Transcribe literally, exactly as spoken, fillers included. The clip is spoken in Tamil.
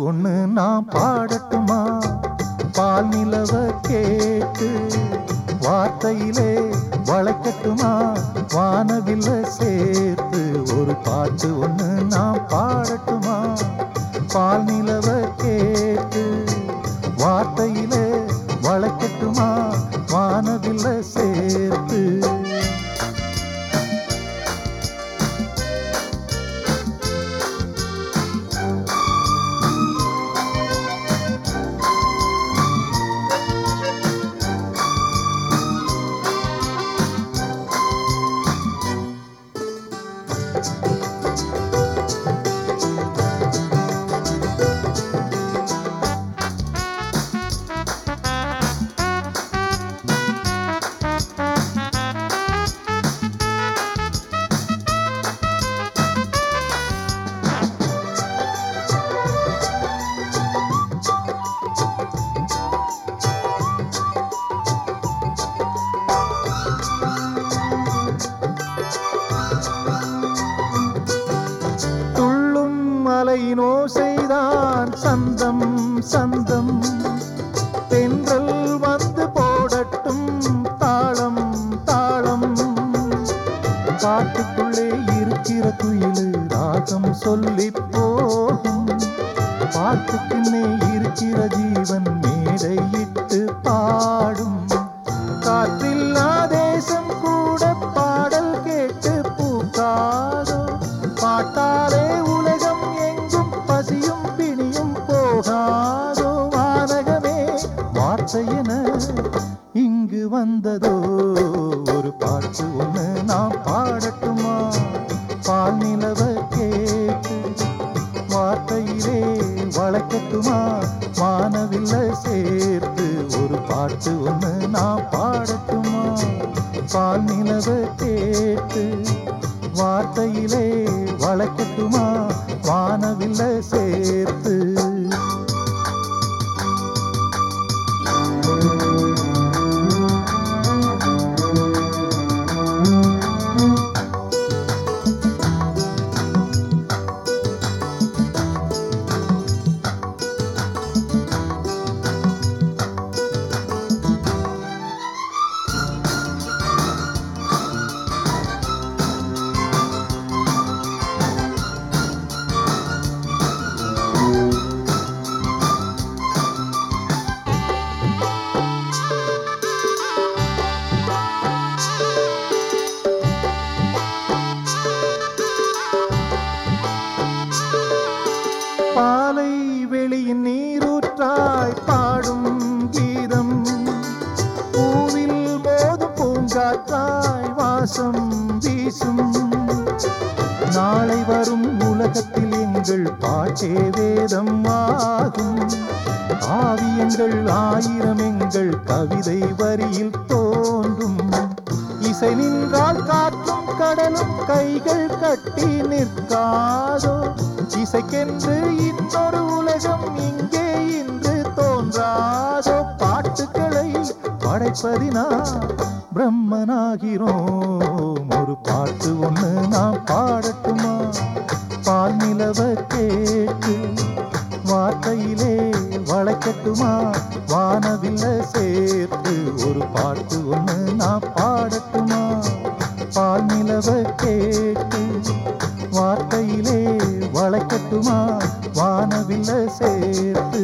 ஒண்ணு நான் பாடட்டுமா? பால் நிலவ கேட்டு வார்த்தையிலே வளைக்கட்டுமா? வானவில்ல சேர்த்து ஒரு பாட்டு ஒண்ணு நான் பாடட்டுமா? பால் நிலவ கேட்டு வார்த்தையிலே வளைக்கட்டுமா? வானவில்ல சேர்த்து ஓசைதான் சந்தம் சந்தம் தென்றல் வந்து போடட்டும் தாளம் தாளம். காட்டுக்குள்ளே இருக்கிற குயிலு ராகம் சொல்லி போகும். பாட்டுக்குன்னே இருக்கிற ஜீவன் மேடையிட்டு பாடும். காற்றில்லா தேசம் கூட பாடல் கேட்டு பூக்காதோ? பாட்டாலே உலகம் எங்கும் பசியும் பிணியும் போகாதோ? வானகமே வார்த்தையென இங்கு வந்ததோ? ஒரு பாட்டு ஒண்ணு நான் பாடட்டுமா? பால் நிலவ கேட்டு வார்த்தையிலே வளைக்கட்டுமா? வானவில்ல சேர்த்து ஒரு பாட்டு ஒண்ணு நான் பாடட்டுமா? பால் நிலவ கேட்டு வார்த்தையிலே வளைக்கட்டுமா? வானவில்ல சேர்த்து பாலை வெளியின் நீரூற்றாய் பாடும் கீதம். பூவில் போதும் பூங்காற்றாய் வாசம் வீசும். நாளை வரும் உலகத்தில் எங்கள் பாட்டே வேதம் ஆகும். காவியங்கள் ஆயிரம் எங்கள் கவிதை வரியில் தோன்றும். இசை நின்றால் காற்றும் கடலும் கைகள் கட்டி நிற்காதோ? இசைக்கென்று இன்னொரு உலகம் இங்கே இன்று தோன்றாதோ? பாட்டுக்களை படைப்பதினா பிரம்மனாகிறோம். ஒரு பாட்டு ஒண்ணு நான் பாடட்டுமா? பால் நிலவ கேட்டு வார்த்தையிலே வளைக்கட்டுமா? வானவில்ல சேர்த்து ஒரு பாட்டு ஒண்ணு நான் பாடட்டுமா? பால் நிலவ கேட்டு வார்த்தையிலே வளைக்கட்டுமா? வானவில்ல சேர்த்து